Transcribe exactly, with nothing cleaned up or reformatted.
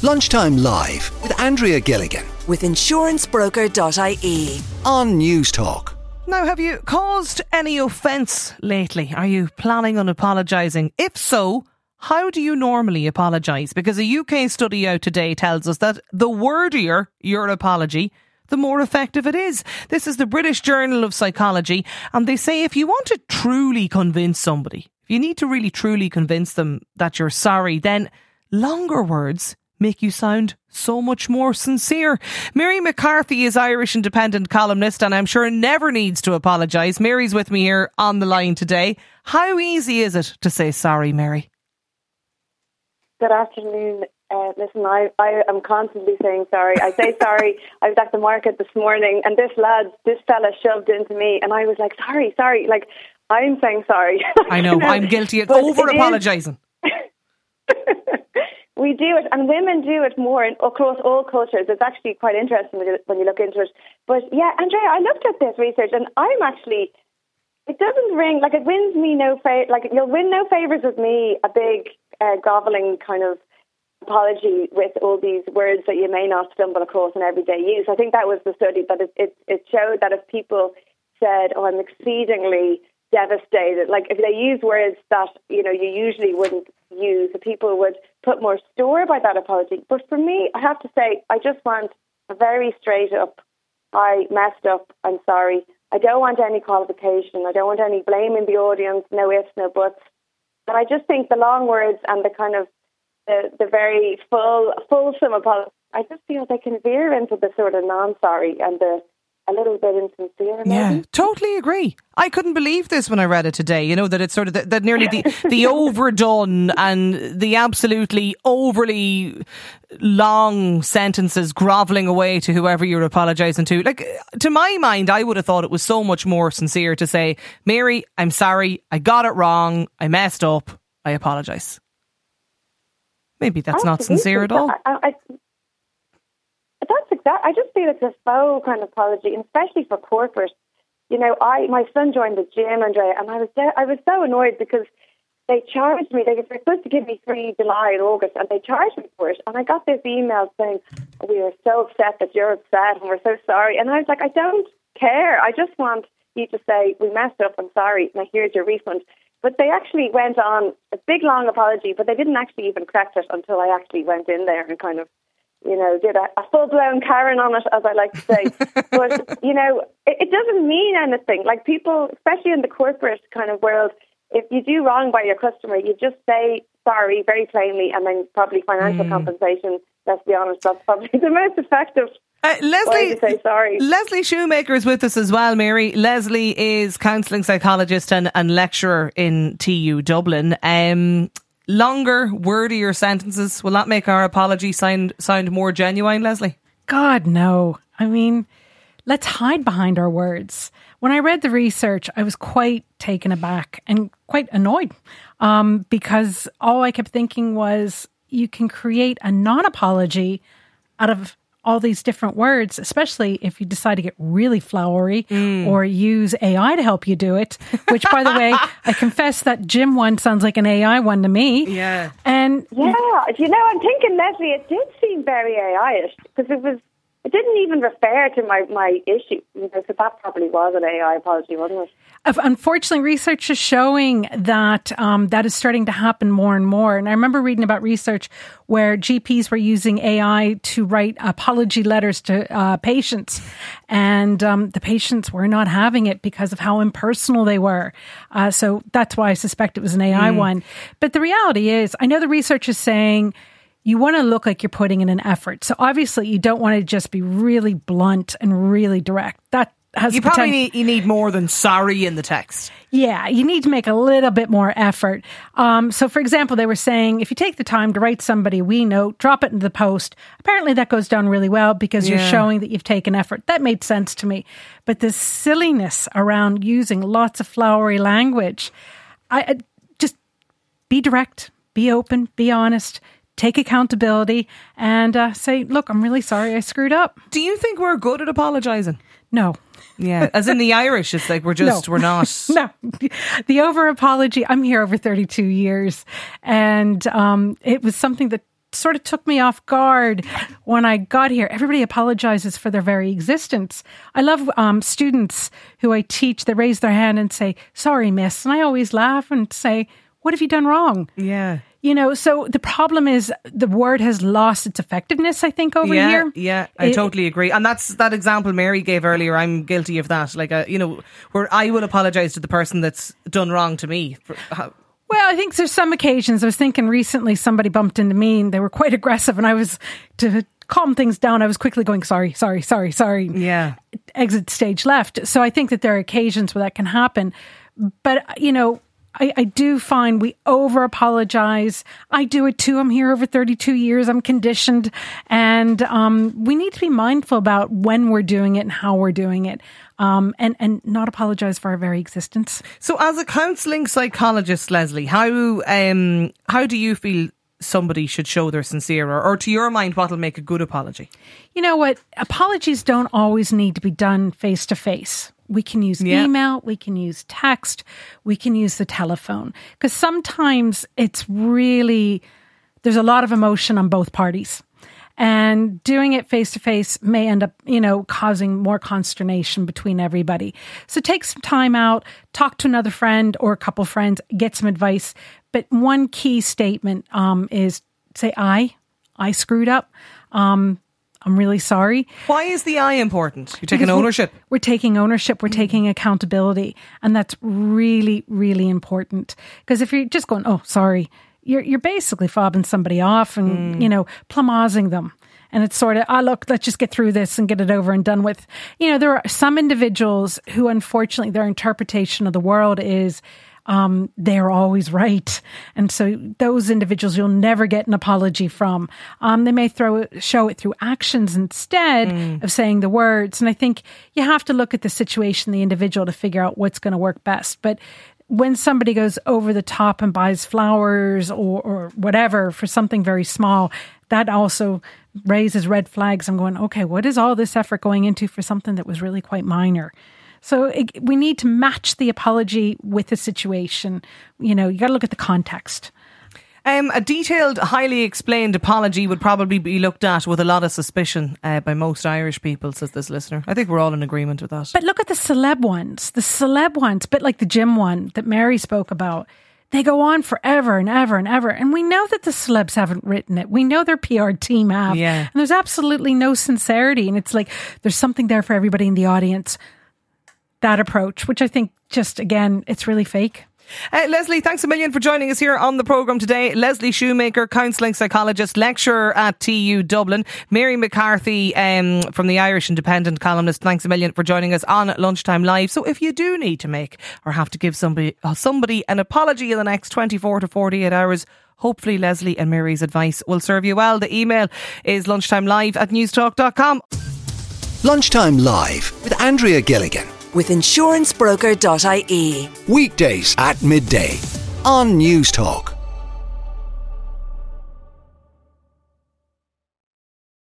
Lunchtime Live with Andrea Gilligan with insurance broker dot I E on News Talk. Now, have you caused any offence lately? Are you planning on apologising? If so, how do you normally apologise? Because a U K study out today tells us that the wordier your apology, the more effective it is. This is the British Journal of Psychology, and they say if you want to truly convince somebody, if you need to really truly convince them that you're sorry, then longer words make you sound so much more sincere. Mary McCarthy is Irish Independent columnist and I'm sure never needs to apologise. Mary's with me here on the line today. How easy is it to say sorry, Mary? Good afternoon. Uh, listen, I, I am constantly saying sorry. I say sorry. I was at the market this morning and this lad, this fella shoved into me and I was like, sorry, sorry. Like, I'm saying sorry. I know, I'm guilty of over-apologising. We do it, and women do it more in, across all cultures. It's actually quite interesting when you, when you look into it. But yeah, Andrea, I looked at this research, and I'm actually, it doesn't ring, like it wins me no favour, like you'll win no favours with me, a big uh, grovelling kind of apology with all these words that you may not stumble across in everyday use. I think that was the study, that it, it, it showed that if people said, oh, I'm exceedingly devastated, like if they use words that, you know, you usually wouldn't use, the people would put more store by that apology. But for me, I have to say, I just want a very straight up, I messed up, I'm sorry. I don't want any qualification. I don't want any blaming the audience, no ifs, no buts. But I just think the long words and the kind of the, the very full, fulsome apology, I just feel they can veer into the sort of non-sorry and the a little bit insincere. Maybe. Yeah, totally agree. I couldn't believe this when I read it today, you know, that it's sort of the, that nearly the, the overdone and the absolutely overly long sentences grovelling away to whoever you're apologising to. Like, to my mind, I would have thought it was so much more sincere to say, Mary, I'm sorry, I got it wrong, I messed up, I apologise. Maybe that's not sincere at all. I, I, That's exact. I just feel it's a faux kind of apology, and especially for corporate. You know, I my son joined the gym, Andrea, and I was de- I was so annoyed because they charged me. They were supposed to give me free July and August, and they charged me for it. And I got this email saying, oh, "We are so upset that you're upset, and we're so sorry." And I was like, "I don't care. I just want you to say we messed up. I'm sorry. Now here's your refund." But they actually went on a big long apology, but they didn't actually even correct it until I actually went in there and kind of, you know, did a, a full-blown Karen on it, as I like to say. But, you know, it, it doesn't mean anything. Like people, especially in the corporate kind of world, if you do wrong by your customer, you just say sorry very plainly, and then probably financial mm. compensation. Let's be honest, that's probably the most effective uh, Leslie, way to say sorry. Leslie Shoemaker is with us as well, Mary. Leslie is counselling psychologist and, and lecturer in T U Dublin. Um Longer, wordier sentences, will that make our apology sound, sound more genuine, Leslie? God, no. I mean, let's hide behind our words. When I read the research, I was quite taken aback and quite annoyed um, because all I kept thinking was you can create a non-apology out of all these different words, especially if you decide to get really flowery mm. or use A I to help you do it, which, by the way, I confess that Jim one sounds like an A I one to me. Yeah. And yeah, you know, I'm thinking, Leslie, it did seem very A I-ish because it was, it didn't even refer to my, my issue. You know, so that probably was an A I apology, wasn't it? Unfortunately, research is showing that um, that is starting to happen more and more. And I remember reading about research where G Ps were using A I to write apology letters to uh, patients. And um, the patients were not having it because of how impersonal they were. Uh, so that's why I suspect it was an A I mm. one. But the reality is, I know the research is saying you want to look like you're putting in an effort. So obviously you don't want to just be really blunt and really direct. That has you probably need, you need more than sorry in the text. Yeah, you need to make a little bit more effort. Um, so, for example, they were saying if you take the time to write somebody a wee note, drop it into the post, apparently that goes down really well because yeah. you're showing that you've taken effort. That made sense to me. But the silliness around using lots of flowery language, I, I just be direct, be open, be honest. Take accountability and uh, say, look, I'm really sorry I screwed up. Do you think we're good at apologising? No. Yeah, as in the Irish, it's like we're just, no. we're not. No, the over apology, I'm here over thirty-two years and um, it was something that sort of took me off guard when I got here. Everybody apologizes for their very existence. I love um, students who I teach, they raise their hand and say, sorry, miss. And I always laugh and say, what have you done wrong? Yeah. You know, so the problem is the word has lost its effectiveness, I think, over yeah, here. Yeah, I it, totally agree. And that's that example Mary gave earlier. I'm guilty of that. Like, a, you know, where I will apologise to the person that's done wrong to me. For, how, Well, I think there's some occasions. I was thinking recently somebody bumped into me and they were quite aggressive, and I was, to calm things down, I was quickly going, sorry, sorry, sorry, sorry. Yeah. Exit stage left. So I think that there are occasions where that can happen. But, you know, I, I do find we over apologize. I do it too. I'm here over thirty-two years. I'm conditioned. And um, we need to be mindful about when we're doing it and how we're doing it. Um, and, and not apologise for our very existence. So as a counselling psychologist, Leslie, how um, how do you feel somebody should show they're sincere, or, or to your mind, what will make a good apology? You know what? Apologies don't always need to be done face to face. We can use yeah. email, we can use text, we can use the telephone. Because sometimes it's really, there's a lot of emotion on both parties. And doing it face to face may end up, you know, causing more consternation between everybody. So take some time out, talk to another friend or a couple friends, get some advice. But one key statement um, is say, I, I screwed up. Um, I'm really sorry. Why is the I important? You're taking ownership. We're, we're taking ownership. We're taking accountability. And that's really, really important. Because if you're just going, oh, sorry, you're you're basically fobbing somebody off and, mm. you know, plumazing them. And it's sort of, ah, oh, look, let's just get through this and get it over and done with. You know, there are some individuals who, unfortunately, their interpretation of the world is um, they're always right. And so those individuals you'll never get an apology from. Um, they may throw it, show it through actions instead mm. of saying the words. And I think you have to look at the situation, the individual, to figure out what's going to work best. But when somebody goes over the top and buys flowers or, or whatever for something very small, that also raises red flags. I'm going, okay, what is all this effort going into for something that was really quite minor? So it, we need to match the apology with the situation. You know, you got to look at the context. Um, a detailed, highly explained apology would probably be looked at with a lot of suspicion uh, by most Irish people, says this listener. I think we're all in agreement with that. But look at the celeb ones. The celeb ones, a bit like the gym one that Mary spoke about. They go on forever and ever and ever. And we know that the celebs haven't written it. We know their P R team have. Yeah. And there's absolutely no sincerity. And it's like there's something there for everybody in the audience. That approach, which I think just, again, it's really fake. Uh, Leslie, thanks a million for joining us here on the programme today. Leslie Shoemaker, counselling psychologist, lecturer at T U Dublin. Mary McCarthy um, from the Irish Independent, columnist, thanks a million for joining us on Lunchtime Live. So if you do need to make or have to give somebody, uh, somebody an apology in the next twenty-four to forty-eight hours, hopefully Leslie and Mary's advice will serve you well. The email is lunchtimelive at newstalk dot com. Lunchtime Live with Andrea Gilligan. With insurance broker dot I E. Weekdays at midday on Newstalk.